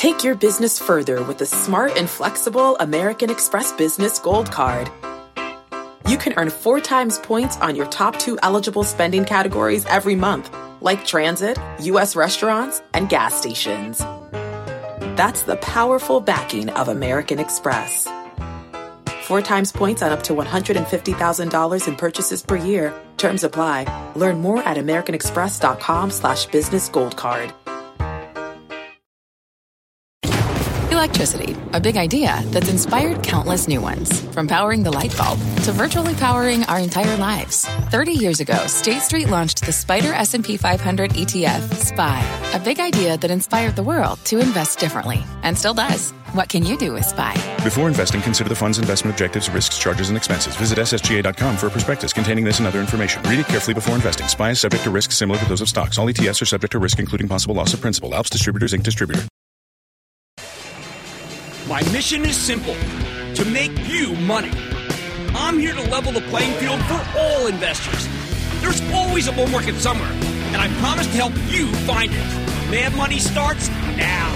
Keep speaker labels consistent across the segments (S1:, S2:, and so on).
S1: Take your business further with the smart and flexible American Express Business Gold Card. You can earn 4 times points on your top 2 eligible spending categories every month, like transit, U.S. restaurants, and gas stations. That's the powerful backing of American Express. 4 times points on up to $150,000 in purchases per year. Terms apply. Learn more at americanexpress.com/business gold card.
S2: Electricity, a big idea that's inspired countless new ones. From powering the light bulb to virtually powering our entire lives. 30 years ago, State Street launched the Spider S&P 500 ETF, SPY. A big idea that inspired the world to invest differently. And still does. What can you do with SPY?
S3: Before investing, consider the fund's investment objectives, risks, charges, and expenses. Visit ssga.com for a prospectus containing this and other information. Read it carefully before investing. SPY is subject to risks similar to those of stocks. All ETFs are subject to risk, including possible loss of principal. Alps Distributors, Inc. Distributor.
S4: My mission is simple: to make you money. I'm here to level the playing field for all investors. There's always a bull market somewhere, and I promise to help you find it. Mad Money starts now.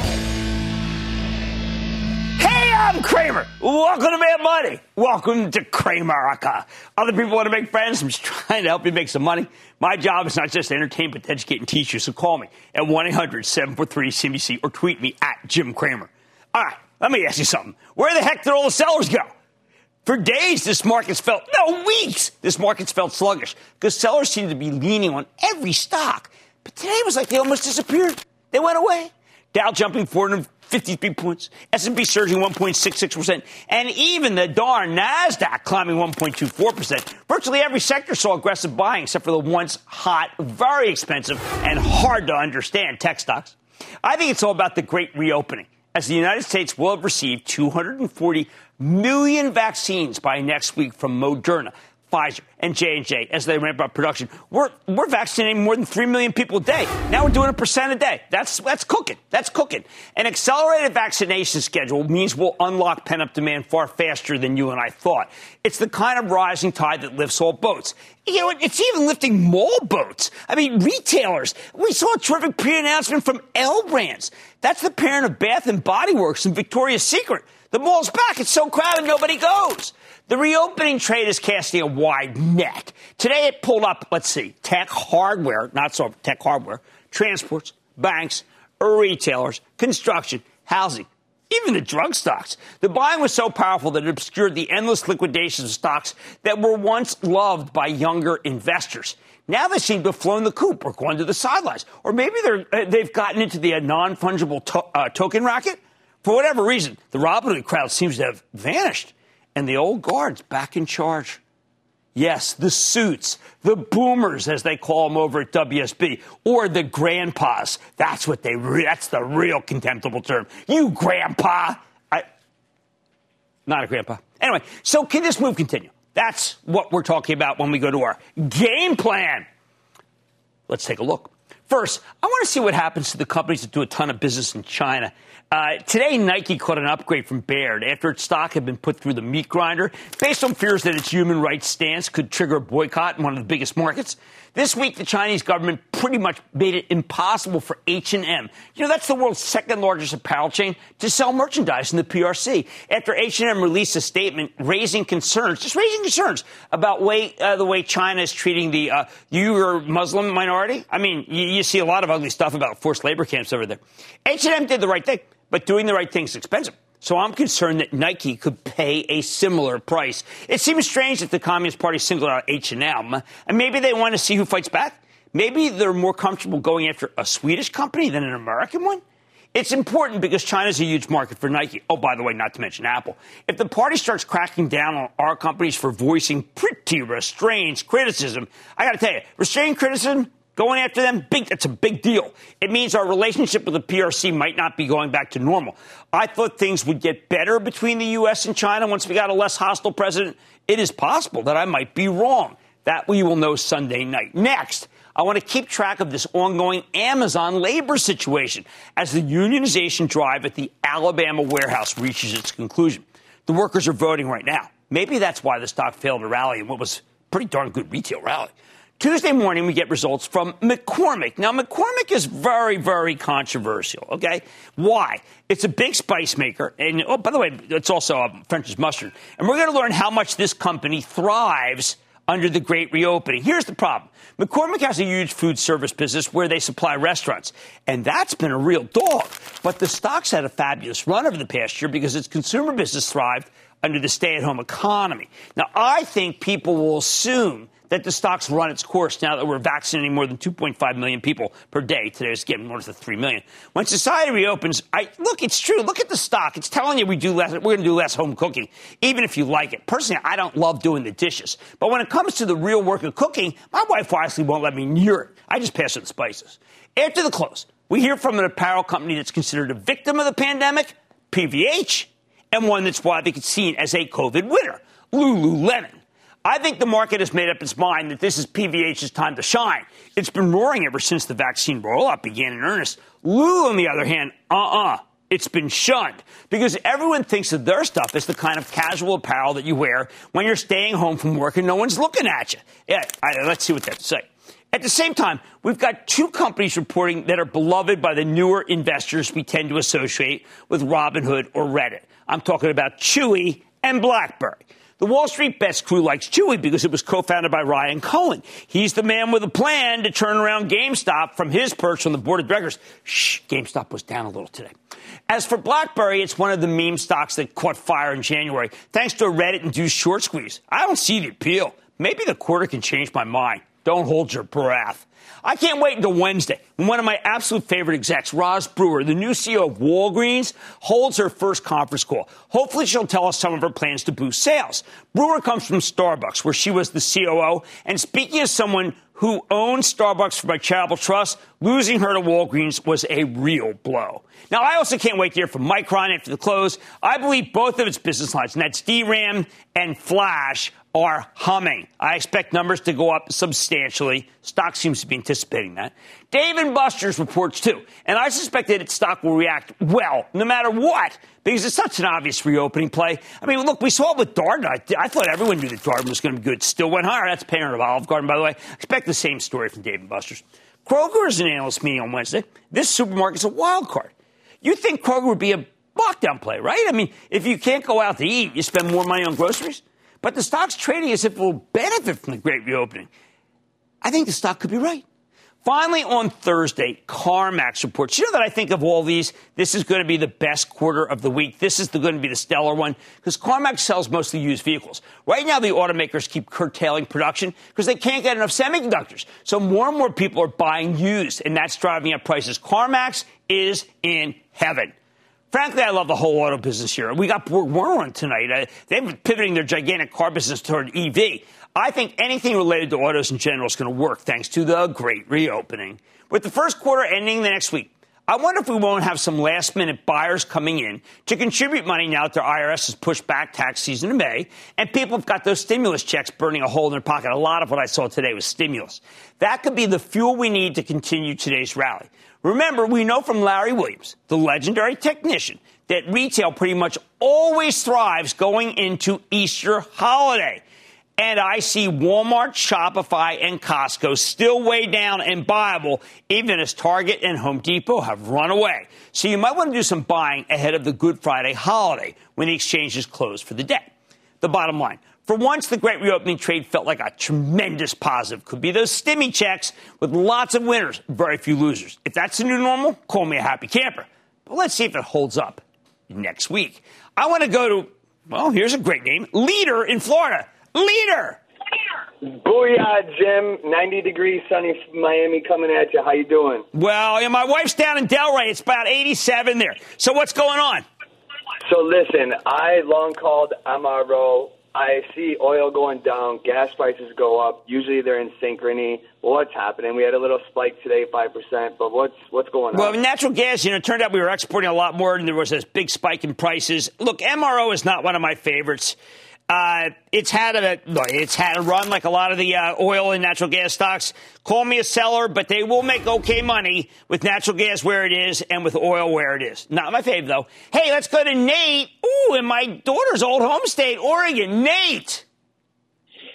S4: Hey, I'm Kramer. Welcome to Mad Money. Welcome to Kramerica. Other people want to make friends. I'm just trying to help you make some money. My job is not just to entertain, but to educate and teach you. So call me at 1-800-743-CNBC or tweet me at Jim Cramer. All right. Let me ask you something. Where the heck did all the sellers go? For days, this market's felt, weeks, this market's felt sluggish because sellers seem to be leaning on every stock. But today it was like they almost disappeared. They went away. Dow jumping 453 points, S&P surging 1.66%, and even the darn NASDAQ climbing 1.24%. Virtually every sector saw aggressive buying except for the once hot, very expensive, and hard to understand tech stocks. I think it's all about the great reopening, as the United States will have received 240 million vaccines by next week from Moderna, Pfizer, and J&J as they ramp up production. We're vaccinating more than 3 million people a day. Now we're doing 1% a day. That's cooking. That's cooking. An accelerated vaccination schedule means we'll unlock pent-up demand far faster than you and I thought. It's the kind of rising tide that lifts all boats. You know, it's even lifting mall boats. I mean, retailers. We saw a terrific pre-announcement from L Brands. That's the parent of Bath & Body Works and Victoria's Secret. The mall's back. It's so crowded, nobody goes. The reopening trade is casting a wide net. Today it pulled up, tech hardware, not so tech hardware, transports, banks, retailers, construction, housing, even the drug stocks. The buying was so powerful that it obscured the endless liquidations of stocks that were once loved by younger investors. Now they seem to have flown the coop or gone to the sidelines. Or maybe they've gotten into the non-fungible token racket. For whatever reason, the Robinhood crowd seems to have vanished. And the old guard's back in charge. Yes, the suits, the boomers, as they call them over at WSB, or the grandpas. That's the real contemptible term. You grandpa. Not a grandpa. Anyway, so can this move continue? That's what we're talking about when we go to our game plan. Let's take a look. First, I want to see what happens to the companies that do a ton of business in China. Today, Nike caught an upgrade from Baird after its stock had been put through the meat grinder based on fears that its human rights stance could trigger a boycott in one of the biggest markets. This week, the Chinese government pretty much made it impossible for H&M, that's the world's second largest apparel chain, to sell merchandise in the PRC after H&M released a statement raising concerns about the way China is treating the Uyghur Muslim minority. I mean, you see a lot of ugly stuff about forced labor camps over there. H&M did the right thing, but doing the right thing is expensive. So I'm concerned that Nike could pay a similar price. It seems strange that the Communist Party singled out H&M, and maybe they want to see who fights back. Maybe they're more comfortable going after a Swedish company than an American one. It's important because China's a huge market for Nike. Oh, by the way, not to mention Apple. If the party starts cracking down on our companies for voicing pretty restrained criticism, I got to tell you, restrained criticism, going after them, that's a big deal. It means our relationship with the PRC might not be going back to normal. I thought things would get better between the U.S. and China once we got a less hostile president. It is possible that I might be wrong. That we will know Sunday night. Next, I want to keep track of this ongoing Amazon labor situation as the unionization drive at the Alabama warehouse reaches its conclusion. The workers are voting right now. Maybe that's why the stock failed to rally in what was a pretty darn good retail rally. Tuesday morning, we get results from McCormick. Now, McCormick is very, very controversial, okay? Why? It's a big spice maker. And, oh, by the way, it's also French's mustard. And we're going to learn how much this company thrives under the great reopening. Here's the problem. McCormick has a huge food service business where they supply restaurants. And that's been a real dog. But the stock's had a fabulous run over the past year because its consumer business thrived under the stay-at-home economy. Now, I think people will assume that the stock's run its course now that we're vaccinating more than 2.5 million people per day. Today it's getting north of 3 million. When society reopens, look, it's true. Look at the stock. It's telling you we're going to do less home cooking, even if you like it. Personally, I don't love doing the dishes. But when it comes to the real work of cooking, my wife wisely won't let me near it. I just pass her the spices. After the close, we hear from an apparel company that's considered a victim of the pandemic, PVH, and one that's widely seen as a COVID winner, Lululemon. I think the market has made up its mind that this is PVH's time to shine. It's been roaring ever since the vaccine rollout began in earnest. Lulu, on the other hand, it's been shunned because everyone thinks of their stuff as the kind of casual apparel that you wear when you're staying home from work and no one's looking at you. Yeah, let's see what they have to say. At the same time, we've got two companies reporting that are beloved by the newer investors we tend to associate with Robinhood or Reddit. I'm talking about Chewy and BlackBerry. The Wall Street Bets crew likes Chewy because it was co-founded by Ryan Cohen. He's the man with a plan to turn around GameStop from his perch on the board of directors. GameStop was down a little today. As for BlackBerry, it's one of the meme stocks that caught fire in January, thanks to a Reddit-induced short squeeze. I don't see the appeal. Maybe the quarter can change my mind. Don't hold your breath. I can't wait until Wednesday when one of my absolute favorite execs, Roz Brewer, the new CEO of Walgreens, holds her first conference call. Hopefully she'll tell us some of her plans to boost sales. Brewer comes from Starbucks, where she was the COO. And speaking as someone who owned Starbucks for my charitable trust, losing her to Walgreens was a real blow. Now, I also can't wait to hear from Micron after the close. I believe both of its business lines, and that's DRAM and Flash, are humming. I expect numbers to go up substantially. Stock seems to be anticipating that. Dave & Buster's reports too, and I suspect that its stock will react well, no matter what, because it's such an obvious reopening play. I mean, look, we saw it with Darden. I thought everyone knew that Darden was going to be good. Still went higher. That's parent of Olive Garden, by the way. I expect the same story from Dave & Buster's. Kroger is an analyst meeting on Wednesday. This supermarket's a wild card. You'd think Kroger would be a lockdown play, right? I mean, if you can't go out to eat, you spend more money on groceries. But the stock's trading as if it will benefit from the great reopening. I think the stock could be right. Finally, on Thursday, CarMax reports. You know that I think of all these, this is going to be the best quarter of the week. This is going to be the stellar one because CarMax sells mostly used vehicles. Right now, the automakers keep curtailing production because they can't get enough semiconductors. So more and more people are buying used, and that's driving up prices. CarMax is in heaven. Frankly, I love the whole auto business here. We got Warner on tonight. They've been pivoting their gigantic car business toward EV. I think anything related to autos in general is going to work thanks to the great reopening. With the first quarter ending the next week, I wonder if we won't have some last-minute buyers coming in to contribute money now that their IRS has pushed back tax season in May, and people have got those stimulus checks burning a hole in their pocket. A lot of what I saw today was stimulus. That could be the fuel we need to continue today's rally. Remember, we know from Larry Williams, the legendary technician, that retail pretty much always thrives going into Easter holiday. And I see Walmart, Shopify, and Costco still way down and buyable, even as Target and Home Depot have run away. So you might want to do some buying ahead of the Good Friday holiday when the exchanges close for the day. The bottom line. For once, the great reopening trade felt like a tremendous positive. Could be those stimmy checks with lots of winners, very few losers. If that's the new normal, call me a happy camper. But let's see if it holds up next week. I want to go to, well, here's a great name, Leader in Florida. Leader!
S5: Booyah, Jim. 90 degrees, sunny Miami coming at you. How you doing?
S4: Well, yeah, my wife's down in Delray. It's about 87 there. So what's going on?
S5: So listen, I long called MRO. I see oil going down, gas prices go up. Usually they're in synchrony. What's happening? We had a little spike today, 5%, but what's going on?
S4: Well, natural gas, it turned out we were exporting a lot more, and there was this big spike in prices. Look, MRO is not one of my favorites. It's had a run like a lot of the oil and natural gas stocks. Call me a seller, but they will make okay money with natural gas where it is and with oil where it is. Not my fave, though. Hey, let's go to Nate. Ooh, in my daughter's old home state, Oregon. Nate.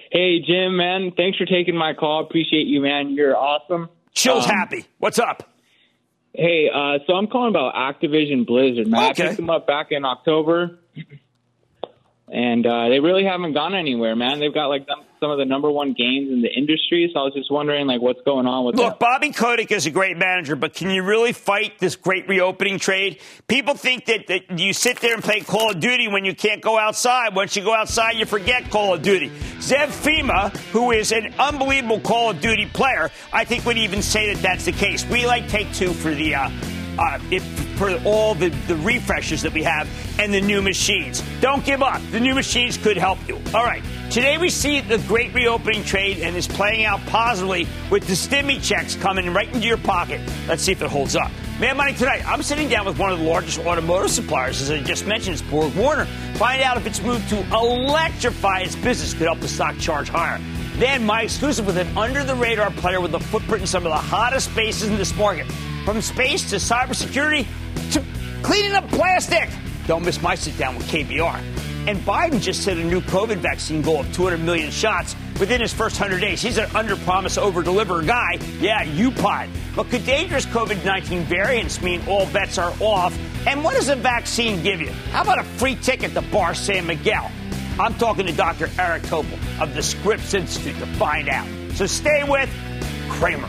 S6: Hey, Jim, man. Thanks for taking my call. Appreciate you, man. You're awesome.
S4: Chill's happy. What's up?
S6: Hey, so I'm calling about Activision Blizzard, man.
S4: Okay.
S6: I picked them up back in October, and they really haven't gone anywhere, man. They've got, like, some of the number one games in the industry, so I was just wondering, like, what's going on with that.
S4: Look, Bobby Kotick is a great manager, but can you really fight this great reopening trade? People think that you sit there and play Call of Duty when you can't go outside. Once you go outside, you forget Call of Duty. Zev Fima, who is an unbelievable Call of Duty player, I think would even say that that's the case. We like Take-Two for the for all the refreshes that we have and the new machines. Don't give up. The new machines could help you. All right. Today we see the great reopening trade and is playing out positively with the stimmy checks coming right into your pocket. Let's see if it holds up. Mad Money tonight. I'm sitting down with one of the largest automotive suppliers, as I just mentioned, it's BorgWarner. Find out if its move to electrify its business could help the stock charge higher. Then my exclusive with an under-the-radar player with a footprint in some of the hottest spaces in this market. From space to cybersecurity to cleaning up plastic. Don't miss my sit-down with KBR. And Biden just set a new COVID vaccine goal of 200 million shots within his first 100 days. He's an under-promise, over-deliver guy. Yeah, UPOD. But could dangerous COVID-19 variants mean all bets are off? And what does a vaccine give you? How about a free ticket to Bar San Miguel? I'm talking to Dr. Eric Topol of the Scripps Institute to find out. So stay with Cramer.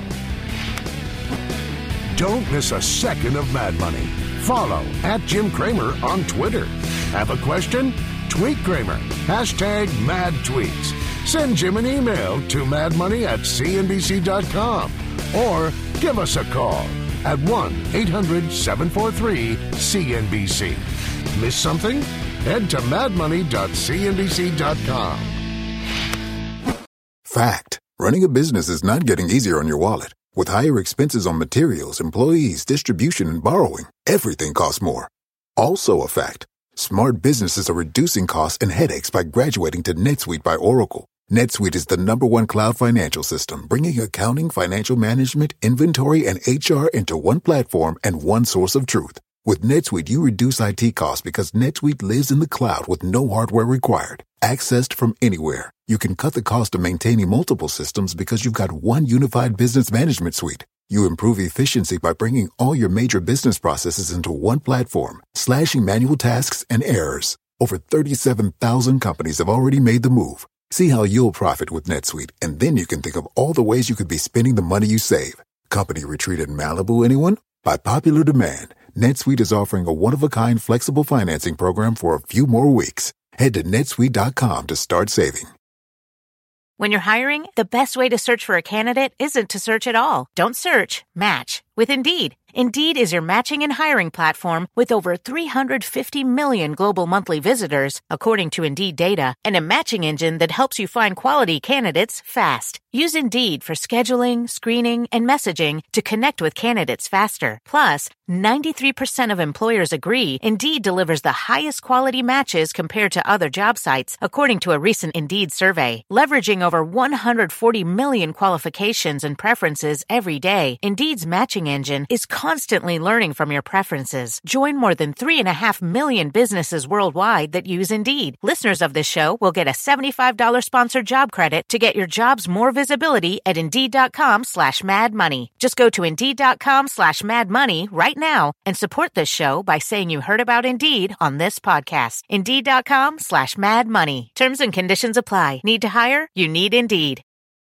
S7: Don't miss a second of Mad Money. Follow @Jim Cramer on Twitter. Have a question? Tweet Cramer. #MadTweets. Send Jim an email to madmoney@cnbc.com or give us a call at 1-800-743-CNBC. Miss something? Head to madmoney.cnbc.com.
S8: Fact. Running a business is not getting easier on your wallet. With higher expenses on materials, employees, distribution, and borrowing, everything costs more. Also a fact. Smart businesses are reducing costs and headaches by graduating to NetSuite by Oracle. NetSuite is the #1 cloud financial system, bringing accounting, financial management, inventory, and HR into one platform and one source of truth. With NetSuite, you reduce IT costs because NetSuite lives in the cloud with no hardware required. Accessed from anywhere. You can cut the cost of maintaining multiple systems because you've got one unified business management suite. You improve efficiency by bringing all your major business processes into one platform, slashing manual tasks and errors. Over 37,000 companies have already made the move. See how you'll profit with NetSuite, and then you can think of all the ways you could be spending the money you save. Company retreat in Malibu, anyone? By popular demand, NetSuite is offering a one-of-a-kind flexible financing program for a few more weeks. Head to netsuite.com to start saving.
S9: When you're hiring, the best way to search for a candidate isn't to search at all. Don't search, match with Indeed. Indeed is your matching and hiring platform with over 350 million global monthly visitors, according to Indeed data, and a matching engine that helps you find quality candidates fast. Use Indeed for scheduling, screening, and messaging to connect with candidates faster. Plus, 93% of employers agree Indeed delivers the highest quality matches compared to other job sites, according to a recent Indeed survey. Leveraging over 140 million qualifications and preferences every day, Indeed's matching engine is constantly learning from your preferences. Join more than 3.5 million businesses worldwide that use Indeed. Listeners of this show will get a $75 sponsored job credit to get your jobs more visibility at Indeed.com/madmoney. Just go to Indeed.com/madmoney right now and support this show by saying you heard about Indeed on this podcast. Indeed.com/madmoney. Terms and conditions apply. Need to hire? You need Indeed.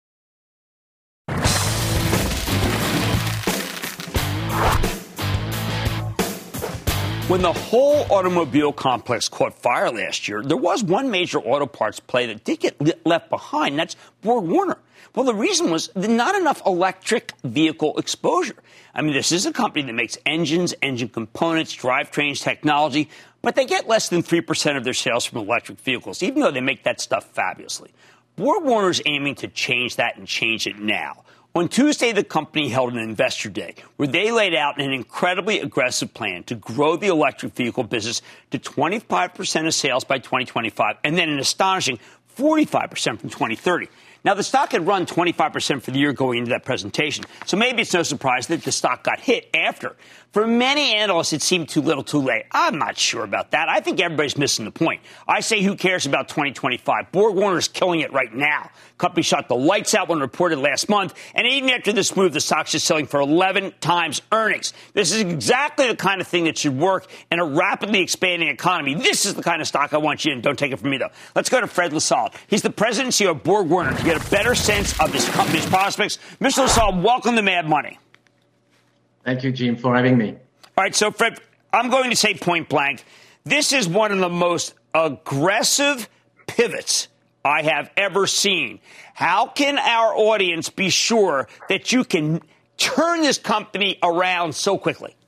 S4: When the whole automobile complex caught fire last year, there was one major auto parts play that did get left behind. That's BorgWarner. Well, the reason was not enough electric vehicle exposure. I mean, this is a company that makes engines, engine components, drivetrains, technology, but they get less than 3% of their sales from electric vehicles, even though they make that stuff fabulously. BorgWarner is aiming to change that and change it now. On Tuesday, the company held an investor day where they laid out an incredibly aggressive plan to grow the electric vehicle business to 25% of sales by 2025 and then an astonishing 45% from 2030. Now, the stock had run 25% for the year going into that presentation, so maybe it's no surprise that the stock got hit after. For many analysts, it seemed too little too late. I'm not sure about that. I think everybody's missing the point. I say who cares about 2025? BorgWarner is killing it right now. Company shot the lights out when reported last month, and even after this move, the stock's just selling for 11 times earnings. This is exactly the kind of thing that should work in a rapidly expanding economy. This is the kind of stock I want you in. Don't take it from me, though. Let's go to Fred LaSalle. He's the president and CEO of BorgWarner to get a better sense of this company's prospects. Mr. LaSalle, welcome to Mad Money.
S10: Thank you, Jim, for having me.
S4: All right, so, Fred, I'm going to say point blank, this is one of the most aggressive pivots I have ever seen. How can our audience be sure that you can turn this company around so quickly?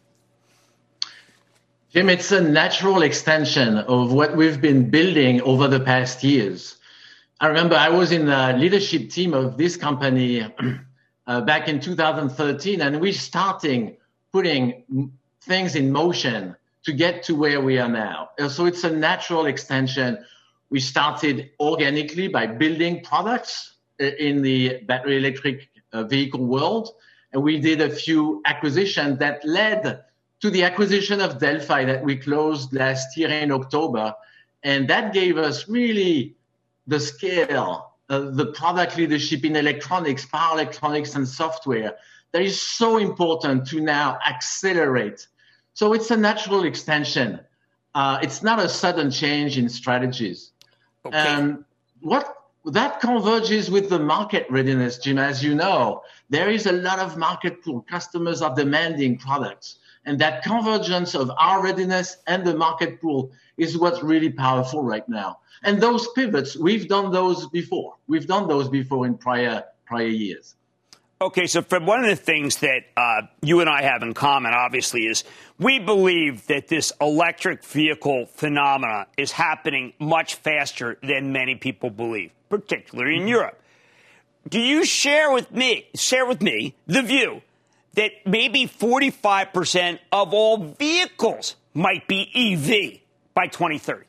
S10: Jim, it's a natural extension of what we've been building over the past years. I remember I was in the leadership team of this company back in 2013, and we started putting things in motion to get to where we are now. So it's a natural extension. We started organically by building products in the battery electric vehicle world, and we did a few acquisitions that led to the acquisition of Delphi that we closed last year in October, and that gave us really the scale, the product leadership in electronics, power electronics, and software that is so important to now accelerate. So it's a natural extension. It's not a sudden change in strategies.
S4: Okay.
S10: And what that converges with the market readiness, Jim. As you know, there is a lot of market pull. Customers are demanding products. And that convergence of our readiness and the market pool is what's really powerful right now. And those pivots, we've done those before. We've done those before in prior years.
S4: Okay, so Fred, one of the things that you and I have in common, obviously, is we believe that this electric vehicle phenomena is happening much faster than many people believe, particularly in Europe. Do you share with me the view that maybe 45% of all vehicles might be EV by 2030?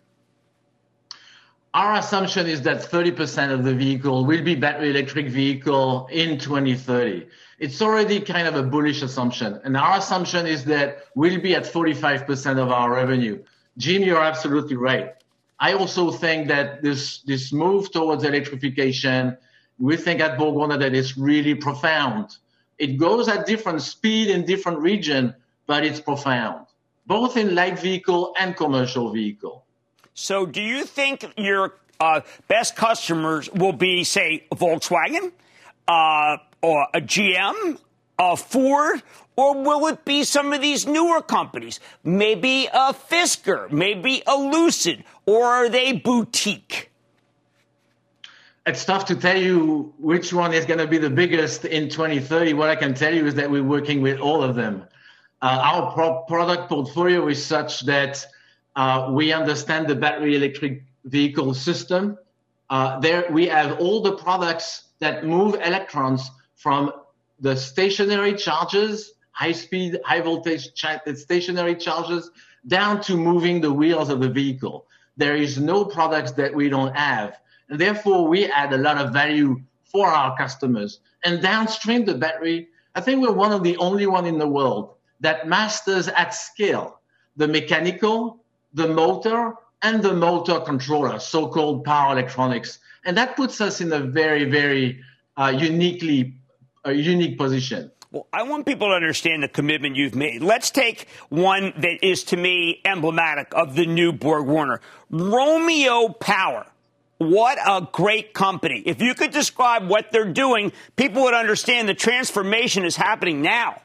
S10: Our assumption is that 30% of the vehicle will be battery electric vehicle in 2030. It's already kind of a bullish assumption. And our assumption is that we'll be at 45% of our revenue. Jim, you're absolutely right. I also think that this move towards electrification, we think at BorgWarner that it's really profound. It goes at different speed in different regions, but it's profound, both in light vehicle and commercial vehicle.
S4: So do you think your best customers will be, say, Volkswagen or a GM, a Ford, or will it be some of these newer companies, maybe a Fisker, maybe a Lucid, or are they boutique?
S10: It's tough to tell you which one is going to be the biggest in 2030. What I can tell you is that we're working with all of them. Our product portfolio is such that we understand the battery electric vehicle system. There we have all the products that move electrons from the stationary charges, high-speed, high-voltage stationary charges, down to moving the wheels of the vehicle. There is no products that we don't have. And therefore, we add a lot of value for our customers. And downstream the battery, I think we're one of the only one in the world that masters at scale the mechanical, the motor, and the motor controller, so-called power electronics. And that puts us in a very, very unique position.
S4: Well, I want people to understand the commitment you've made. Let's take one that is, to me, emblematic of the new BorgWarner. Romeo Power. What a great company. If you could describe what they're doing, people would understand the transformation is happening now.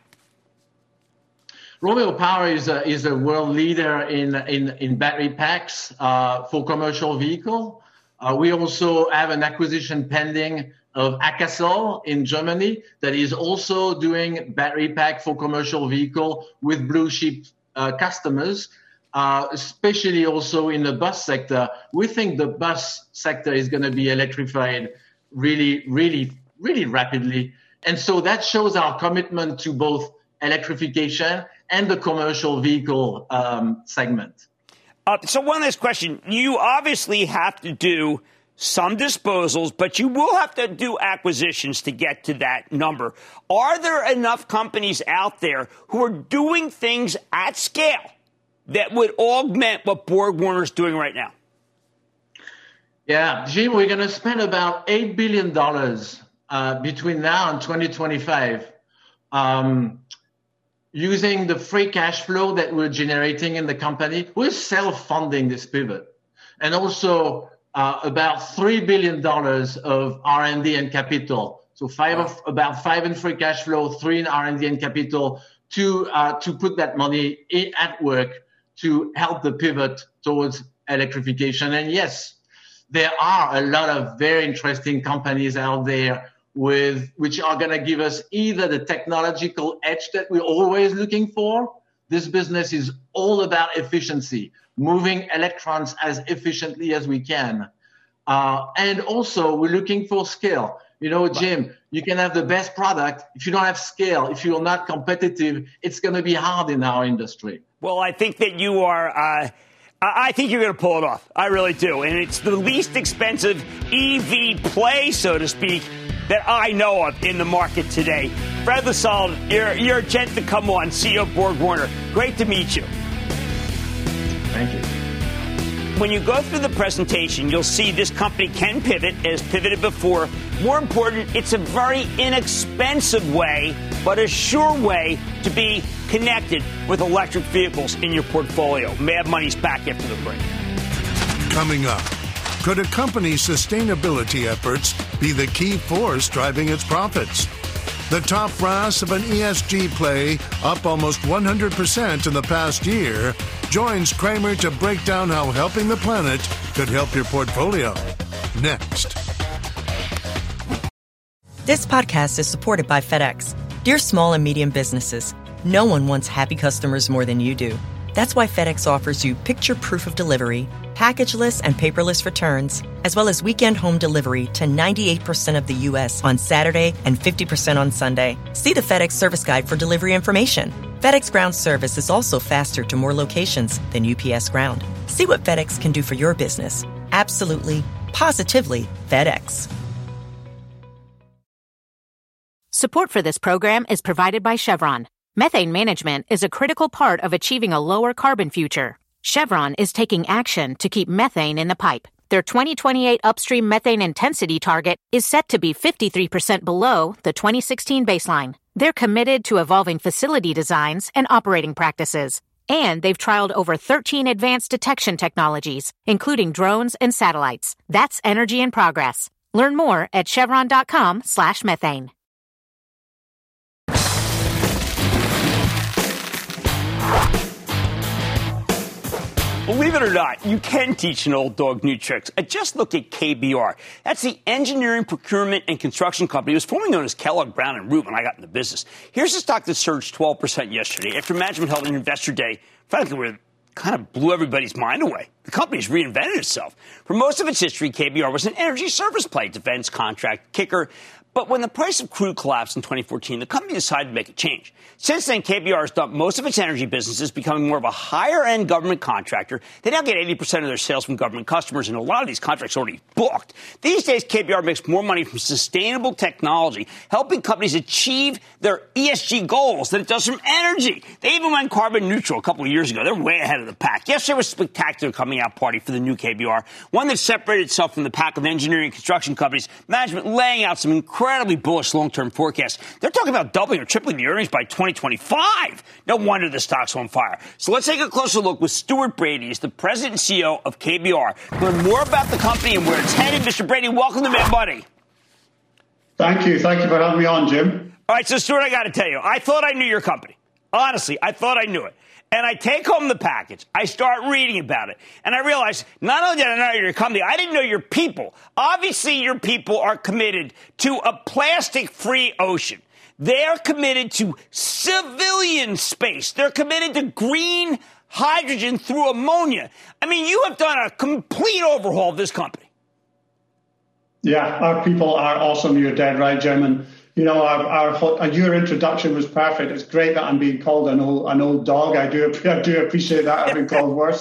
S10: Romeo Power is a world leader in battery packs for commercial vehicle. We also have an acquisition pending of Akasol in Germany that is also doing battery pack for commercial vehicle with blue chip customers, especially also in the bus sector. We think the bus sector is going to be electrified really, really, really rapidly. And so that shows our commitment to both electrification and the commercial vehicle segment.
S4: So one last question. You obviously have to do some disposals, but you will have to do acquisitions to get to that number. Are there enough companies out there who are doing things at scale that would augment what BorgWarner is doing right now?
S10: Yeah, Jim, we're going to spend about $8 billion between now and 2025 using the free cash flow that we're generating in the company. We're self-funding this pivot. And also about $3 billion of R&D and capital. So about $5 in free cash flow, $3 in R&D and capital to put that money at work to help the pivot towards electrification. And yes, there are a lot of very interesting companies out there which are going to give us either the technological edge that we're always looking for. This business is all about efficiency, moving electrons as efficiently as we can. And also, we're looking for scale. You know, Jim, you can have the best product. If you don't have scale, if you're not competitive, it's going to be hard in our industry.
S4: Well, I think that you are I think you're going to pull it off. I really do. And it's the least expensive EV play, so to speak, that I know of in the market today. Fred Lissalde, you're a gent to come on, CEO of BorgWarner. Great to meet you.
S10: Thank you.
S4: When you go through the presentation, you'll see this company can pivot, as pivoted before. More important, it's a very inexpensive way, but a sure way to be connected with electric vehicles in your portfolio. Mad Money's back after the break.
S7: Coming up, could a company's sustainability efforts be the key force driving its profits? The top brass of an ESG play, up almost 100% in the past year, joins Cramer to break down how helping the planet could help your portfolio. Next.
S11: This podcast is supported by FedEx. Dear small and medium businesses, no one wants happy customers more than you do. That's why FedEx offers you picture proof of delivery, packageless and paperless returns, as well as weekend home delivery to 98% of the U.S. on Saturday and 50% on Sunday. See the FedEx service guide for delivery information. FedEx Ground service is also faster to more locations than UPS Ground. See what FedEx can do for your business. Absolutely, positively FedEx.
S9: Support for this program is provided by Chevron. Methane management is a critical part of achieving a lower carbon future. Chevron is taking action to keep methane in the pipe. Their 2028 upstream methane intensity target is set to be 53% below the 2016 baseline. They're committed to evolving facility designs and operating practices. And they've trialed over 13 advanced detection technologies, including drones and satellites. That's energy in progress. Learn more at chevron.com/methane.
S4: Believe it or not, you can teach an old dog new tricks. Just look at KBR. That's the engineering, procurement, and construction company. It was formerly known as Kellogg, Brown & Root when I got into business. Here's a stock that surged 12% yesterday after management held an investor day. Frankly, where kind of blew everybody's mind away. The company's reinvented itself. For most of its history, KBR was an energy service play, defense, contract, kicker. But when the price of crude collapsed in 2014, the company decided to make a change. Since then, KBR has dumped most of its energy businesses, becoming more of a higher-end government contractor. They now get 80% of their sales from government customers, and a lot of these contracts are already booked. These days, KBR makes more money from sustainable technology, helping companies achieve their ESG goals than it does from energy. They even went carbon neutral a couple of years ago. They're way ahead of the pack. Yesterday was a spectacular coming-out party for the new KBR, one that separated itself from the pack of engineering and construction companies, management laying out some incredibly bullish long-term forecasts. They're talking about doubling or tripling the earnings by 2025. No wonder the stock's on fire. So let's take a closer look with Stuart Brady. He's the president and CEO of KBR. Learn more about the company and where it's headed. Mr. Brady, welcome to Mad Money.
S12: Thank you. Thank you for having me on, Jim.
S4: All right, so Stuart, I got to tell you, I thought I knew your company. Honestly, I thought I knew it. And I take home the package. I start reading about it. And I realize not only did I know your company, I didn't know your people. Obviously, your people are committed to a plastic-free ocean. They're committed to civilian space. They're committed to green hydrogen through ammonia. I mean, you have done a complete overhaul of this company.
S12: Yeah, our people are awesome. You're dead right, Jim. And you know, your introduction was perfect. It's great that I'm being called an old dog. I do appreciate that. I've been called worse.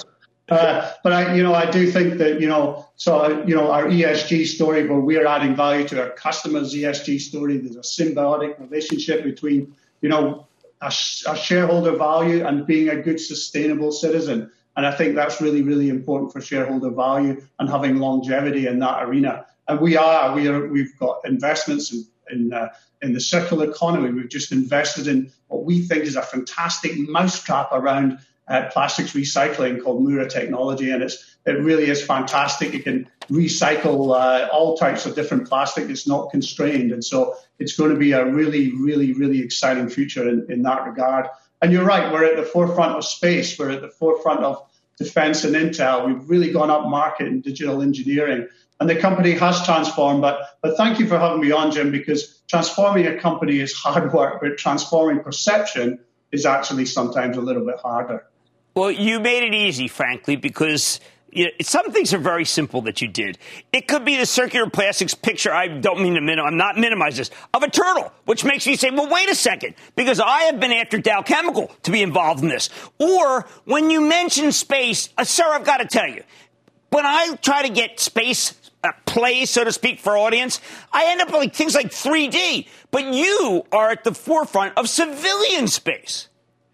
S12: But I do think that, our ESG story, where we're adding value to our customers' ESG story, there's a symbiotic relationship between, a shareholder value and being a good, sustainable citizen. And I think that's really, really important for shareholder value and having longevity in that arena. And we've got investments in the circular economy. We've just invested in what we think is a fantastic mousetrap around plastics recycling called Mura Technology, and it really is fantastic. It can recycle all types of different plastic. It's not constrained, and so it's going to be a really, really, really exciting future in that regard. And you're right, we're at the forefront of space. We're at the forefront of defense and intel. We've really gone up market in digital engineering, and the company has transformed. But thank you for having me on, Jim, because transforming a company is hard work, but transforming perception is actually sometimes a little bit harder.
S4: Well, you made it easy, frankly, because some things are very simple that you did. It could be the circular plastics picture. I'm not minimizing this, of a turtle, which makes me say, well, wait a second, because I have been after Dow Chemical to be involved in this. Or when you mention space, sir, I've got to tell you, when I try to get space play, so to speak, for audience, I end up with things like 3D. But you are at the forefront of civilian space.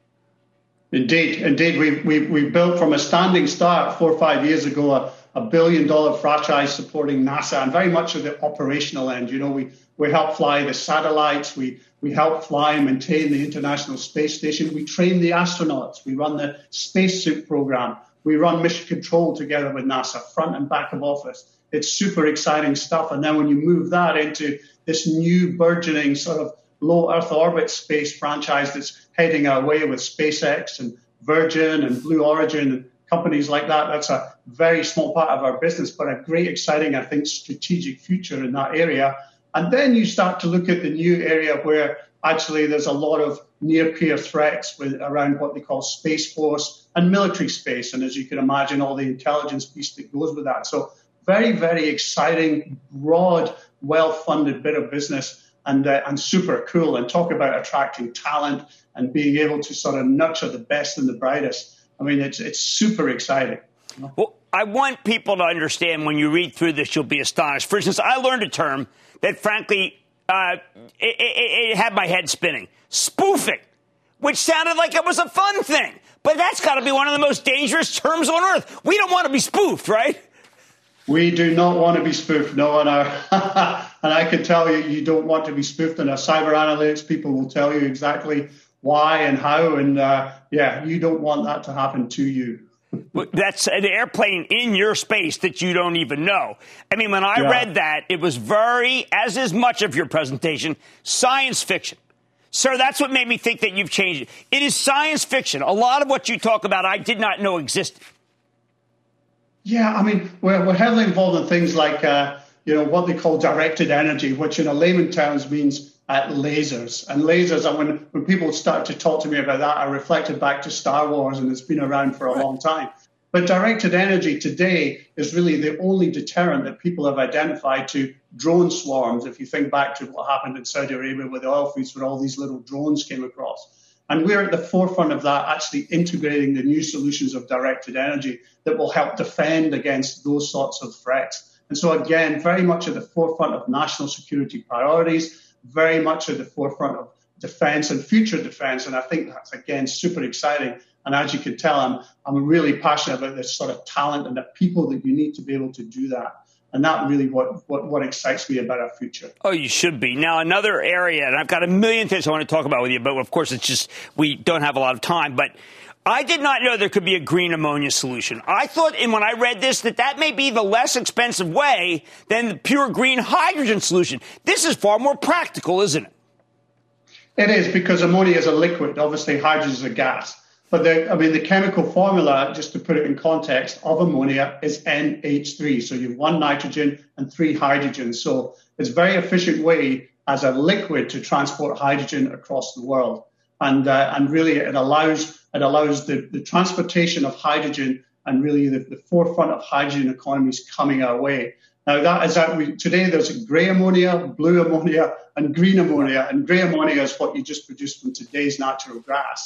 S12: Indeed. We built from a standing start 4 or 5 years ago a $1 billion franchise supporting NASA and very much at the operational end. We help fly the satellites. We help fly and maintain the International Space Station. We train the astronauts. We run the spacesuit program. We run mission control together with NASA, front and back of office. It's super exciting stuff. And then when you move that into this new burgeoning sort of low Earth orbit space franchise that's heading our way with SpaceX and Virgin and Blue Origin and companies like that, that's a very small part of our business, but a great, exciting, I think, strategic future in that area. And then you start to look at the new area where actually there's a lot of near-peer threats around what they call Space Force and military space. And as you can imagine, all the intelligence piece that goes with that. So very, very exciting, broad, well-funded bit of business. And super cool, and talk about attracting talent and being able to sort of nurture the best and the brightest. I mean, it's super exciting.
S4: Well, I want people to understand when you read through this, you'll be astonished. For instance, I learned a term that, frankly, it had my head spinning. Spoofing, which sounded like it was a fun thing. But that's got to be one of the most dangerous terms on earth. We don't want to be spoofed, right?
S12: We do not want to be spoofed, no. And I can tell you don't want to be spoofed. And our cyber analytics people will tell you exactly why and how. And you don't want that to happen to you.
S4: That's an airplane in your space that you don't even know. I mean, when I read that, it was as is much of your presentation, science fiction. Sir, that's what made me think that you've changed it. It is science fiction. A lot of what you talk about, I did not know existed.
S12: Yeah, I mean, we're heavily involved in things like, what they call directed energy, which in a layman terms means lasers. And lasers, and when people start to talk to me about that, I reflected back to Star Wars, and it's been around for a long time. But directed energy today is really the only deterrent that people have identified to drone swarms. If you think back to what happened in Saudi Arabia with the oil fields, where all these little drones came across. And we're at the forefront of that, actually integrating the new solutions of directed energy that will help defend against those sorts of threats. And so, again, very much at the forefront of national security priorities, very much at the forefront of defense and future defense. And I think that's, again, super exciting. And as you can tell, I'm really passionate about this sort of talent and the people that you need to be able to do that. And that really what excites me about our future.
S4: Oh, you should be. Now, another area, and I've got a million things I want to talk about with you, but of course it's just we don't have a lot of time. But I did not know there could be a green ammonia solution. I thought, and when I read this, that may be the less expensive way than the pure green hydrogen solution. This is far more practical, isn't it?
S12: It is, because ammonia is a liquid. Obviously, hydrogen is a gas. But the chemical formula, just to put it in context, of ammonia is NH3. So you have 1 nitrogen and 3 hydrogens. So it's a very efficient way as a liquid to transport hydrogen across the world. And really it allows the transportation of hydrogen and really the forefront of hydrogen economies coming our way. Now today there's grey ammonia, blue ammonia, and green ammonia. And grey ammonia is what you just produced from today's natural gas.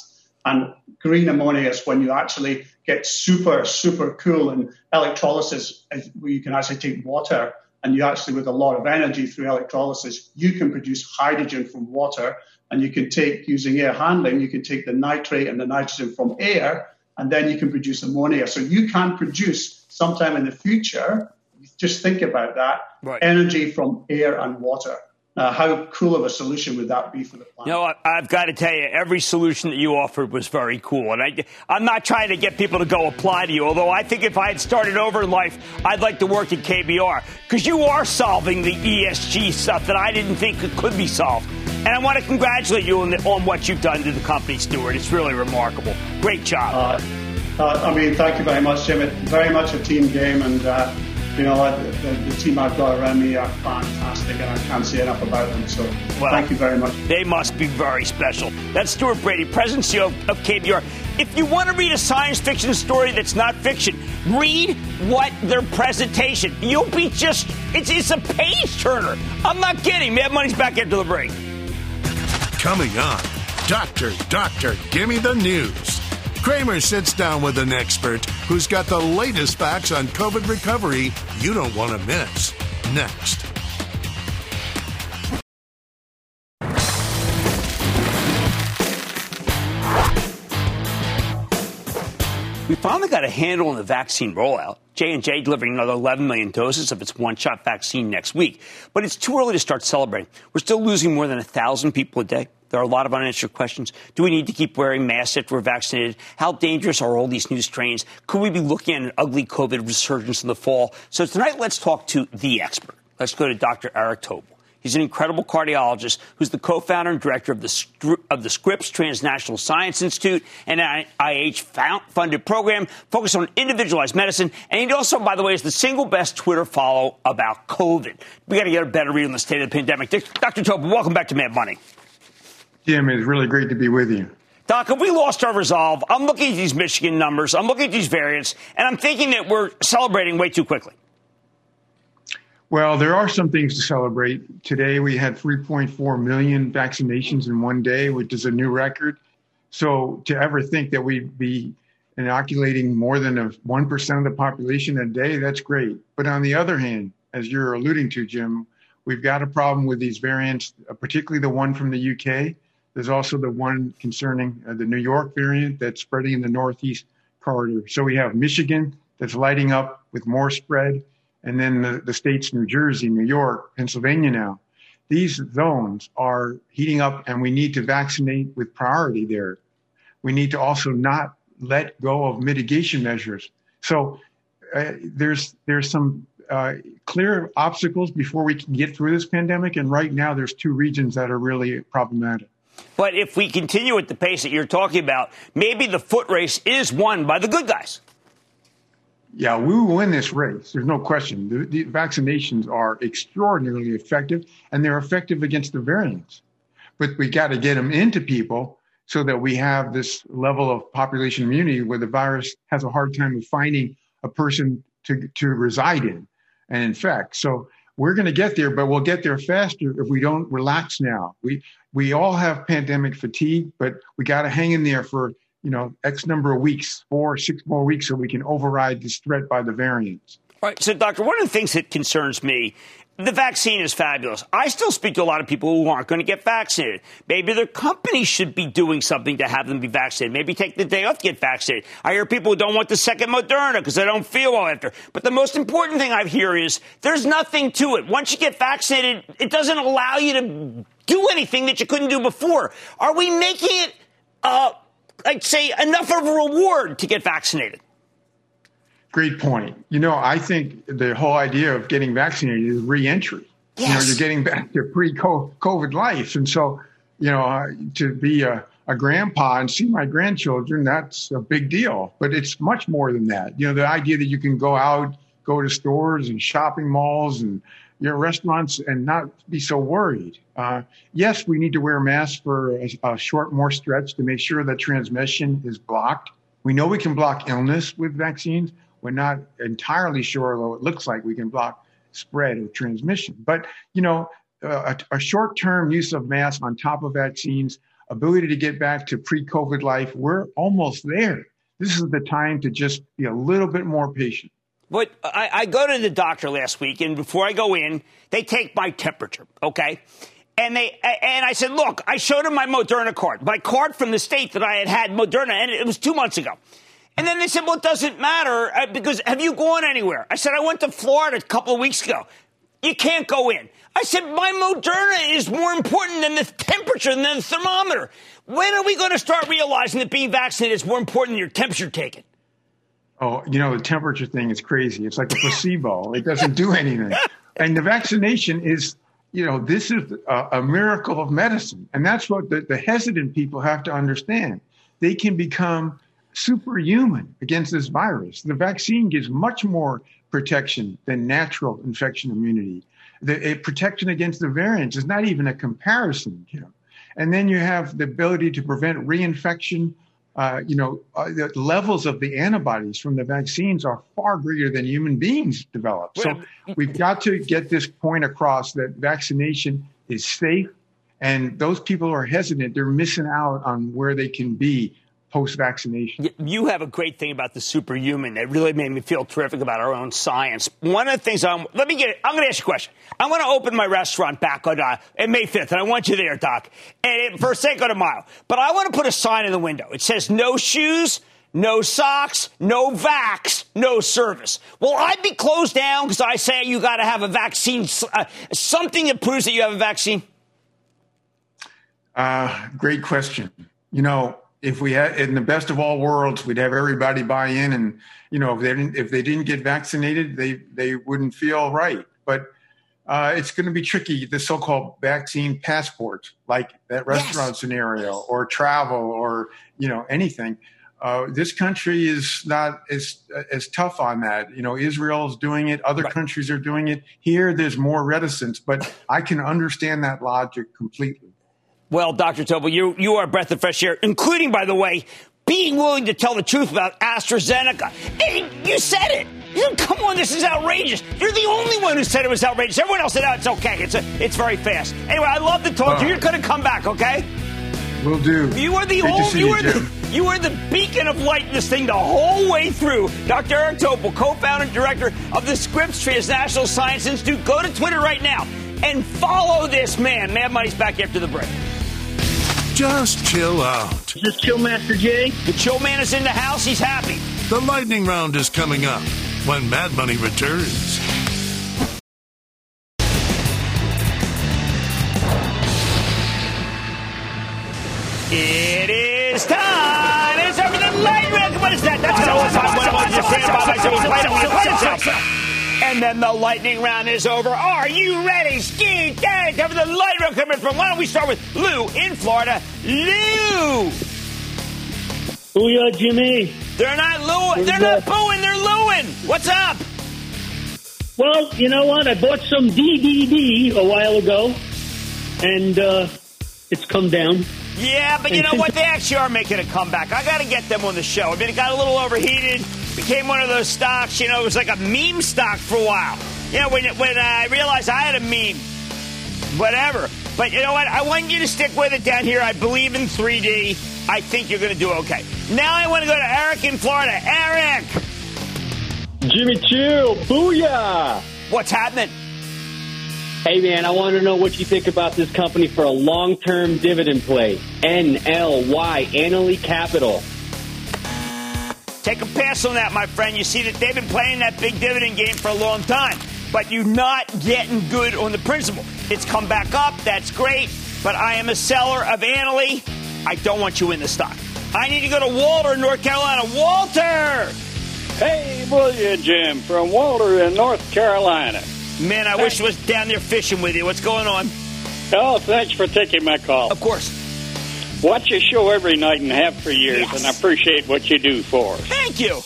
S12: And green ammonia is when you actually get super, super cool, and electrolysis is where you can actually take water and you actually, with a lot of energy through electrolysis, you can produce hydrogen from water, and you can take, using air handling, you can take the nitrate and the nitrogen from air, and then you can produce ammonia. So you can produce sometime in the future, just think about that, right, energy from air and water. How cool of a solution would that be for the planet?
S4: You know, I've got to tell you, every solution that you offered was very cool. And I'm not trying to get people to go apply to you, although I think if I had started over in life, I'd like to work at KBR, because you are solving the ESG stuff that I didn't think could be solved. And I want to congratulate you on what you've done to the company, Stuart. It's really remarkable. Great job.
S12: Thank you very much, Jim. It's very much a team game, and the team I've got around me are fantastic, and I can't say enough about them. So thank you very much.
S4: They must be very special. That's Stuart Bradie, President and CEO of KBR. If you want to read a science fiction story that's not fiction, read their presentation. You'll be it's a page turner. I'm not kidding. Mad Money's back into the break.
S7: Coming on, Doctor, give me the news. Cramer sits down with an expert who's got the latest facts on COVID recovery you don't want to miss. Next.
S4: We finally got a handle on the vaccine rollout. J&J delivering another 11 million doses of its one-shot vaccine next week. But it's too early to start celebrating. We're still losing more than 1,000 people a day. There are a lot of unanswered questions. Do we need to keep wearing masks after we're vaccinated? How dangerous are all these new strains? Could we be looking at an ugly COVID resurgence in the fall? So tonight, let's talk to the expert. Let's go to Dr. Eric Tobel. He's an incredible cardiologist who's the co-founder and director of the Scripps Transnational Science Institute, an NIH-funded program focused on individualized medicine. And he also, by the way, is the single best Twitter follow about COVID. We got to get a better read on the state of the pandemic. Dr. Tobel, welcome back to Mad Money.
S13: Jim, it's really great to be with you.
S4: Doc, have we lost our resolve? I'm looking at these Michigan numbers. I'm looking at these variants, and I'm thinking that we're celebrating way too quickly.
S13: Well, there are some things to celebrate. Today, we had 3.4 million vaccinations in one day, which is a new record. So to ever think that we'd be inoculating more than 1% of the population a day, that's great. But on the other hand, as you're alluding to, Jim, we've got a problem with these variants, particularly the one from the UK. There's also the one concerning the New York variant that's spreading in the Northeast corridor. So we have Michigan that's lighting up with more spread, and then the states New Jersey, New York, Pennsylvania now. These zones are heating up, and we need to vaccinate with priority there. We need to also not let go of mitigation measures. So there's some clear obstacles before we can get through this pandemic, and right now there's two regions that are really problematic.
S4: But if we continue at the pace that you're talking about, maybe the foot race is won by the good guys.
S13: Yeah, we will win this race. There's no question. The vaccinations are extraordinarily effective, and they're effective against the variants. But we got to get them into people so that we have this level of population immunity where the virus has a hard time of finding a person to reside in and infect. So we're going to get there, but we'll get there faster if we don't relax now. We all have pandemic fatigue, but we got to hang in there for X number of weeks, 4 or 6 more weeks, so we can override this threat by the variants.
S4: All right. So, Doctor, one of the things that concerns me, the vaccine is fabulous. I still speak to a lot of people who aren't going to get vaccinated. Maybe their company should be doing something to have them be vaccinated. Maybe take the day off to get vaccinated. I hear people who don't want the second Moderna because they don't feel well after. But the most important thing I hear is there's nothing to it. Once you get vaccinated, it doesn't allow you to do anything that you couldn't do before. Are we making it, I'd say, enough of a reward to get vaccinated?
S13: Great point. I think the whole idea of getting vaccinated is re-entry.
S4: Yes.
S13: You're getting back to pre-COVID life. And so, to be a grandpa and see my grandchildren, that's a big deal. But it's much more than that. The idea that you can go out, go to stores and shopping malls and restaurants and not be so worried. Yes, we need to wear masks for a short more stretch to make sure that transmission is blocked. We know we can block illness with vaccines. We're not entirely sure, though it looks like we can block spread of transmission. But, a short-term use of masks on top of vaccines, ability to get back to pre-COVID life, we're almost there. This is the time to just be a little bit more patient.
S4: But I go to the doctor last week, and before I go in, they take my temperature, okay? And I said, look, I showed them my Moderna card, my card from the state that I had Moderna, and it was 2 months ago. And then they said, well, it doesn't matter because have you gone anywhere? I said, I went to Florida a couple of weeks ago. You can't go in. I said, my Moderna is more important than the temperature, than the thermometer. When are we going to start realizing that being vaccinated is more important than your temperature taken?
S13: Oh, the temperature thing is crazy. It's like a placebo. It doesn't do anything. And the vaccination is, this is a miracle of medicine. And that's what the hesitant people have to understand. They can become superhuman against this virus. The vaccine gives much more protection than natural infection immunity. The protection against the variants is not even a comparison, Jim. And then you have the ability to prevent reinfection. The levels of the antibodies from the vaccines are far greater than human beings develop. So we've got to get this point across that vaccination is safe. And those people who are hesitant, they're missing out on where they can be post-vaccination.
S4: You have a great thing about the superhuman that really made me feel terrific about our own science. One of the things I'm going to ask you a question. I want to open my restaurant back on May 5th, and I want you there, Doc, and for Cinco de Mayo. But I want to put a sign in the window. It says no shoes, no socks, no vax, no service. Will I be closed down because I say you got to have a vaccine, something that proves that you have a vaccine?
S13: Great question. If we had, in the best of all worlds, we'd have everybody buy in, and if they didn't get vaccinated, they wouldn't feel right. But it's going to be tricky. The so-called vaccine passport, like that restaurant scenario, or travel, or anything. This country is not as tough on that. Israel's doing it. Other countries are doing it. Here, there's more reticence, but I can understand that logic completely.
S4: Well, Dr. Tobel, you are a breath of fresh air, including, by the way, being willing to tell the truth about AstraZeneca. Hey, you said it. Come on, this is outrageous. You're the only one who said it was outrageous. Everyone else said, it's okay. It's very fast. Anyway, I love the talk. You're going to come back, okay?
S13: Will do.
S4: You are the you are the beacon of light in this thing the whole way through. Dr. Eric Topol, co-founder and director of the Scripps Transnational Science Institute. Go to Twitter right now and follow this man. Mad Money's back after the break.
S7: Just chill out.
S14: Is this Chill Master Jay?
S4: The Chill Man is in the house. He's happy.
S7: The lightning round is coming up when Mad Money returns.
S4: It is time. It's over the lightning round. What is that? That's an old time when I wanted to stand by myself. And then the lightning round is over. Are you ready? Ski, dang, over the lightning round coming from. Why don't we start with Lou in Florida? Lou!
S14: Booyah, Jimmy.
S4: They're not Lou. They're not booing. They're Lewin. What's up?
S14: Well, you know what? I bought some DDD a while ago, and it's come down.
S4: Yeah, but you know what? They actually are making a comeback. I got to get them on the show. I mean, it got a little overheated. Became one of those stocks, it was like a meme stock for a while. When I realized I had a meme. Whatever. But you know what? I want you to stick with it down here. I believe in 3D. I think you're going to do okay. Now I want to go to Eric in Florida. Eric!
S15: Jimmy Chill. Booyah!
S4: What's happening?
S15: Hey, man, I want to know what you think about this company for a long-term dividend play. NLY, Annaly Capital.
S4: Take a pass on that, my friend. You see that they've been playing that big dividend game for a long time, but you're not getting good on the principal. It's come back up. That's great, but I am a seller of Annaly. I don't want you in the stock. I need to go to Walter, North Carolina. Walter!
S16: Hey, Booyah, Jim, from Walter in North Carolina.
S4: Man, I wish I was down there fishing with you. What's going on?
S16: Oh, thanks for taking my call.
S4: Of course.
S16: Watch your show every night and have for years, and I appreciate what you do for us.
S4: Thank you.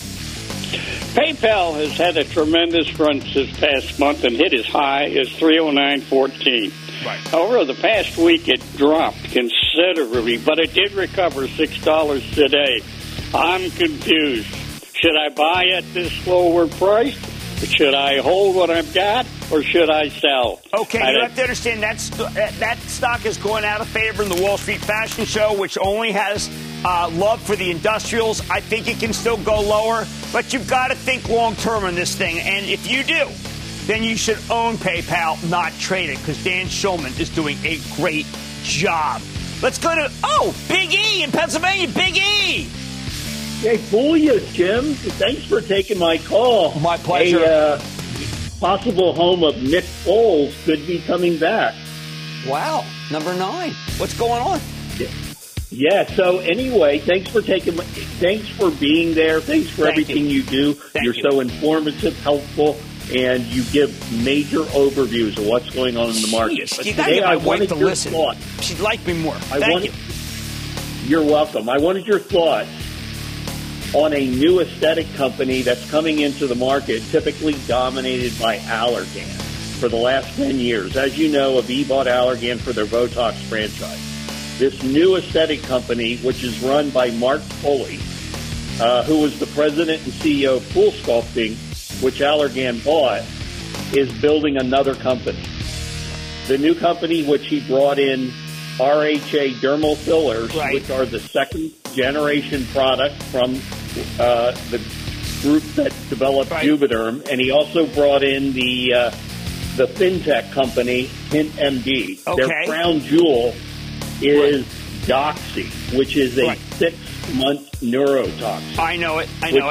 S16: PayPal has had a tremendous run this past month and hit as high as $309.14.
S4: Right.
S16: Over the past week, it dropped considerably, but it did recover $6 today. I'm confused. Should I buy at this lower price? Should I hold what I've got? or should I sell?
S4: Okay, you have to understand that stock is going out of favor in the Wall Street Fashion Show, which only has love for the industrials. I think it can still go lower, but you've got to think long-term on this thing. And if you do, then you should own PayPal, not trade it, because Dan Schulman is doing a great job. Let's go to, Big E in Pennsylvania. Big E.
S14: Hey, booyah, Jim. Thanks for taking my call.
S4: My pleasure.
S14: A possible home of Nick Foles could be coming back.
S4: Wow. Number 9. What's going on?
S14: Yeah, so anyway, thanks for being there. Thanks for everything you do. You're so informative, helpful, and you give major overviews of what's going on in the market.
S4: But today I wanted your thoughts. She'd like me more. Thank you.
S14: You're welcome. I wanted your thoughts on a new aesthetic company that's coming into the market, typically dominated by Allergan for the last 10 years. As you know, Aviv bought Allergan for their Botox franchise. This new aesthetic company, which is run by Mark Foley, who was the president and CEO of Full Sculpting, which Allergan bought, is building another company. The new company, which he brought in RHA dermal fillers, which are the second generation product from the group that developed Juvederm, and he also brought in the fintech company HintMD.
S4: Okay.
S14: Their crown jewel is Doxy, which is a 6-month neurotoxin.
S4: I know it.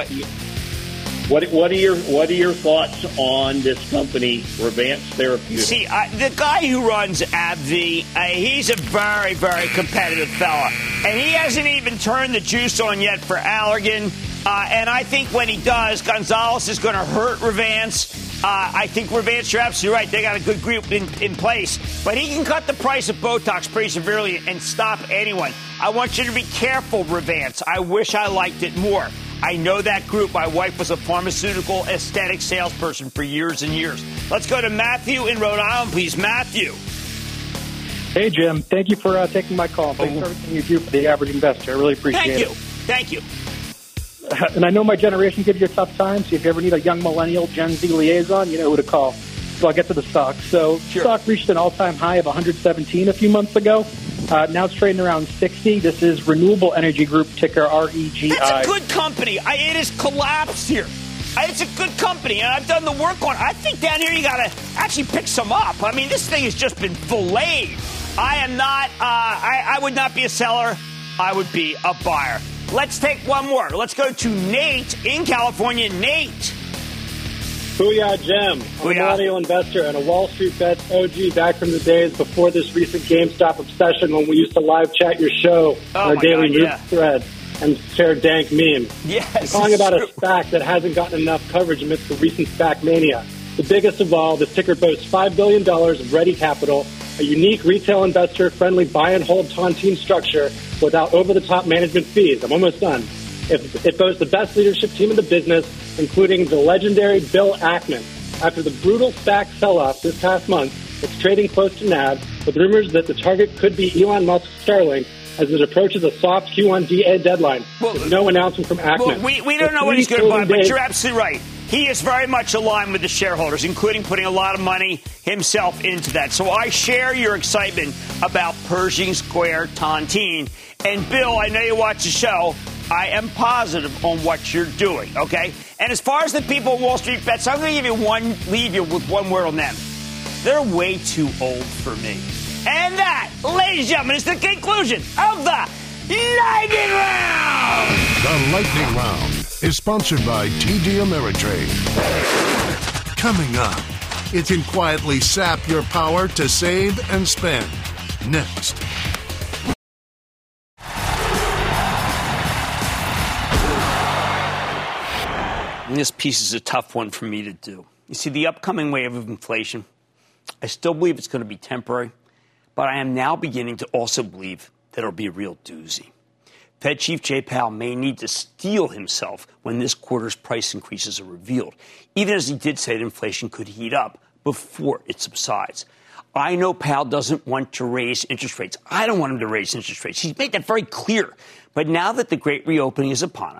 S14: What are your thoughts on this company, Revance Therapeutics?
S4: See, the guy who runs AbbVie, he's a very, very competitive fella. And he hasn't even turned the juice on yet for Allergan. And I think when he does, Gonzalez is going to hurt Revance. I think Revance, you're absolutely right. They got a good group in place. But he can cut the price of Botox pretty severely and stop anyone. I want you to be careful, Revance. I wish I liked it more. I know that group. My wife was a pharmaceutical aesthetic salesperson for years and years. Let's go to Matthew in Rhode Island, please. Matthew.
S17: Hey, Jim. Thank you for taking my call. Thanks for everything you do for the average investor. I really appreciate it.
S4: Thank you.
S17: And I know my generation gives you a tough time, so if you ever need a young millennial Gen Z liaison, you know who to call. So I'll get to the stock. So stock reached an all-time high of 117 a few months ago. Now it's trading around 60. This is Renewable Energy Group, ticker REGI.
S4: That's a good company. It has collapsed here. It's a good company, and I've done the work on it. I think down here you got to actually pick some up. I mean, this thing has just been filleted. I am not, I would not be a seller. I would be a buyer. Let's take one more. Let's go to Nate in California. Nate.
S18: Booyah, Jim. I'm a millennial investor and a Wall Street Bets OG back from the days before this recent GameStop obsession when we used to live chat your show on our daily news thread and share dank memes.
S4: Yes,
S18: I'm calling about a SPAC that hasn't gotten enough coverage amidst the recent SPAC mania. The biggest of all, the ticker boasts $5 billion of ready capital, a unique retail investor-friendly buy-and-hold tontine structure without over-the-top management fees. I'm almost done. It boasts the best leadership team in the business, including the legendary Bill Ackman. After the brutal SPAC sell-off this past month, it's trading close to NAV, with rumors that the target could be Elon Musk's Starlink as it approaches a soft Q1 DA deadline, with no announcement from Ackman.
S4: Well, we don't know what he's going to buy, but you're absolutely right. He is very much aligned with the shareholders, including putting a lot of money himself into that. So I share your excitement about Pershing Square Tontine. And, Bill, I know you watch the show. I am positive on what you're doing, okay? And as far as the people at Wall Street Bets, I'm going to leave you with one word on them. They're way too old for me. And that, ladies and gentlemen, is the conclusion of the Lightning Round.
S7: The Lightning Round is sponsored by TD Ameritrade. Coming up, it can quietly sap your power to save and spend. Next.
S4: And this piece is a tough one for me to do. You see, the upcoming wave of inflation, I still believe it's going to be temporary, but I am now beginning to also believe that it'll be a real doozy. Fed Chief Jay Powell may need to steel himself when this quarter's price increases are revealed, even as he did say that inflation could heat up before it subsides. I know Powell doesn't want to raise interest rates. I don't want him to raise interest rates. He's made that very clear. But now that the great reopening is upon us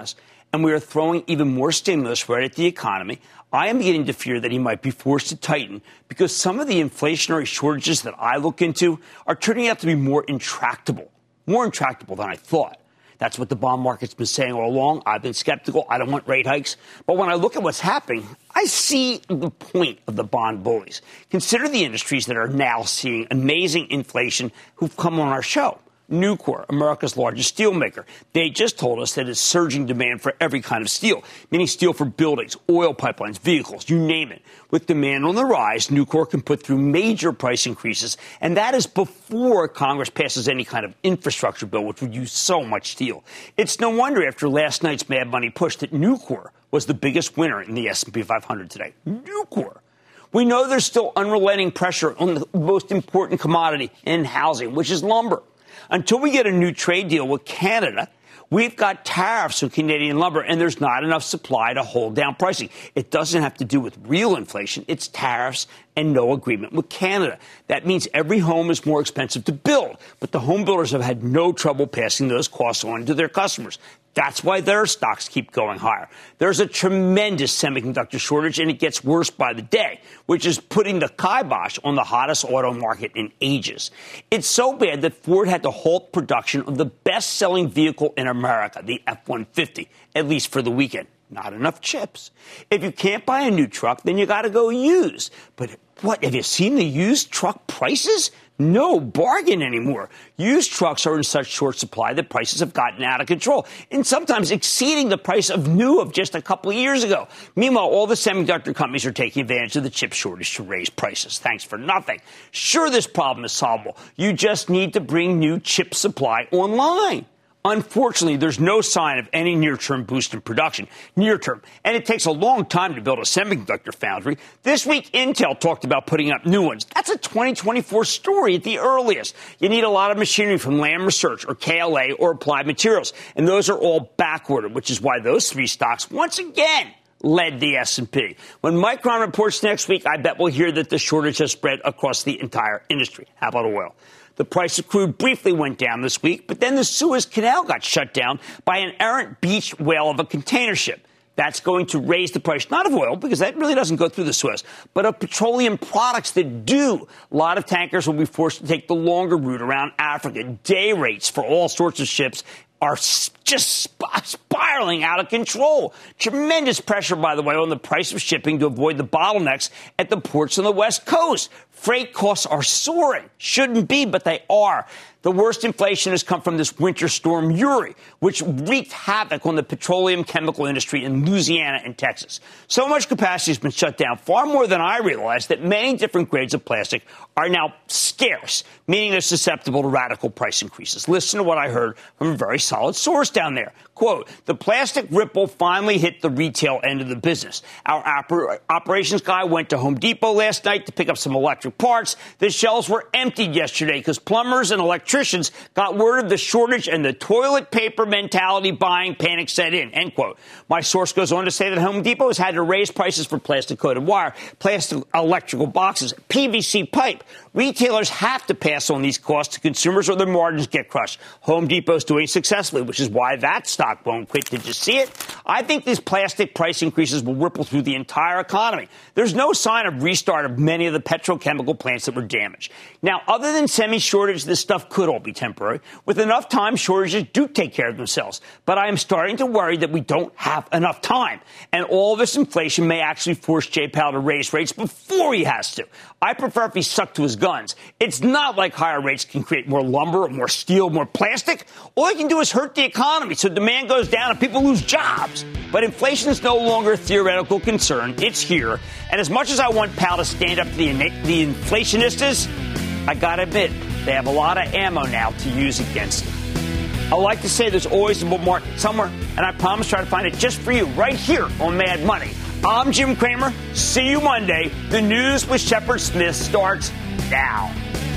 S4: and we are throwing even more stimulus right at the economy, I am beginning to fear that he might be forced to tighten because some of the inflationary shortages that I look into are turning out to be more intractable than I thought. That's what the bond market's been saying all along. I've been skeptical. I don't want rate hikes. But when I look at what's happening, I see the point of the bond bullies. Consider the industries that are now seeing amazing inflation who've come on our show. Nucor, America's largest steel maker. They just told us that it's surging demand for every kind of steel, meaning steel for buildings, oil pipelines, vehicles, you name it. With demand on the rise, Nucor can put through major price increases, and that is before Congress passes any kind of infrastructure bill, which would use so much steel. It's no wonder after last night's Mad Money push that Nucor was the biggest winner in the S&P 500 today. Nucor. We know there's still unrelenting pressure on the most important commodity in housing, which is lumber. Until we get a new trade deal with Canada, we've got tariffs on Canadian lumber, and there's not enough supply to hold down pricing. It doesn't have to do with real inflation. It's tariffs and no agreement with Canada. That means every home is more expensive to build, but the home builders have had no trouble passing those costs on to their customers. That's why their stocks keep going higher. There's a tremendous semiconductor shortage, and it gets worse by the day, which is putting the kibosh on the hottest auto market in ages. It's so bad that Ford had to halt production of the best-selling vehicle in America, the F-150, at least for the weekend. Not enough chips. If you can't buy a new truck, then you got to go used. But what, have you seen the used truck prices? No bargain anymore. Used trucks are in such short supply that prices have gotten out of control, and sometimes exceeding the price of new of just a couple of years ago. Meanwhile, all the semiconductor companies are taking advantage of the chip shortage to raise prices. Thanks for nothing. Sure, this problem is solvable. You just need to bring new chip supply online. Unfortunately, there's no sign of any near-term boost in production. Near-term. And it takes a long time to build a semiconductor foundry. This week, Intel talked about putting up new ones. That's a 2024 story at the earliest. You need a lot of machinery from Lam Research or KLA or Applied Materials. And those are all backordered, which is why those three stocks, once again, led the S&P. When Micron reports next week, I bet we'll hear that the shortage has spread across the entire industry. How about oil? The price of crude briefly went down this week, but then the Suez Canal got shut down by an errant beach whale of a container ship. That's going to raise the price, not of oil, because that really doesn't go through the Suez, but of petroleum products that do. A lot of tankers will be forced to take the longer route around Africa. Day rates for all sorts of ships are just spiraling out of control. Tremendous pressure, by the way, on the price of shipping to avoid the bottlenecks at the ports on the West Coast. Freight costs are soaring. Shouldn't be, but they are. The worst inflation has come from this winter storm Uri, which wreaked havoc on the petroleum chemical industry in Louisiana and Texas. So much capacity has been shut down, far more than I realized, that many different grades of plastic are now scarce, meaning they're susceptible to radical price increases. Listen to what I heard from a very solid source down there. Quote, the plastic ripple finally hit the retail end of the business. Our operations guy went to Home Depot last night to pick up some electric parts. The shelves were emptied yesterday because plumbers and electricians got word of the shortage and the toilet paper mentality buying panic set in, end quote. My source goes on to say that Home Depot has had to raise prices for plastic-coated wire, plastic electrical boxes, PVC pipe. Retailers have to pass on these costs to consumers or their margins get crushed. Home Depot's doing it successfully, which is why that stock won't quit. Did you see it? I think these plastic price increases will ripple through the entire economy. There's no sign of restart of many of the petrochemical plants that were damaged. Now, other than semi-shortage, this stuff could all be temporary. With enough time, shortages do take care of themselves. But I am starting to worry that we don't have enough time. And all this inflation may actually force Jay Powell to raise rates before he has to. I prefer if he stuck to his guns. It's not like higher rates can create more lumber, or more steel, more plastic. All he can do is hurt the economy so demand goes down and people lose jobs. But inflation is no longer a theoretical concern. It's here. And as much as I want Powell to stand up to the inflationistas, I gotta admit, they have a lot of ammo now to use against him. I like to say there's always a bull market somewhere, and I promise to try to find it just for you right here on Mad Money. I'm Jim Cramer. See you Monday. The news with Shepard Smith starts now.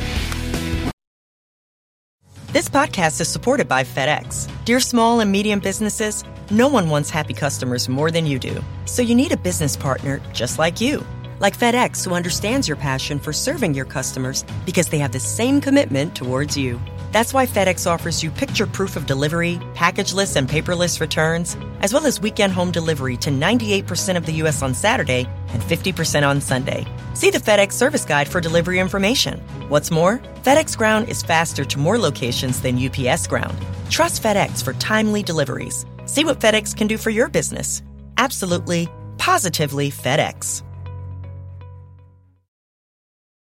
S11: This podcast is supported by FedEx. Dear small and medium businesses, no one wants happy customers more than you do. So you need a business partner just like you. Like FedEx, who understands your passion for serving your customers because they have the same commitment towards you. That's why FedEx offers you picture proof of delivery, packageless and paperless returns, as well as weekend home delivery to 98% of the U.S. on Saturday and 50% on Sunday. See the FedEx service guide for delivery information. What's more, FedEx Ground is faster to more locations than UPS Ground. Trust FedEx for timely deliveries. See what FedEx can do for your business. Absolutely, positively FedEx.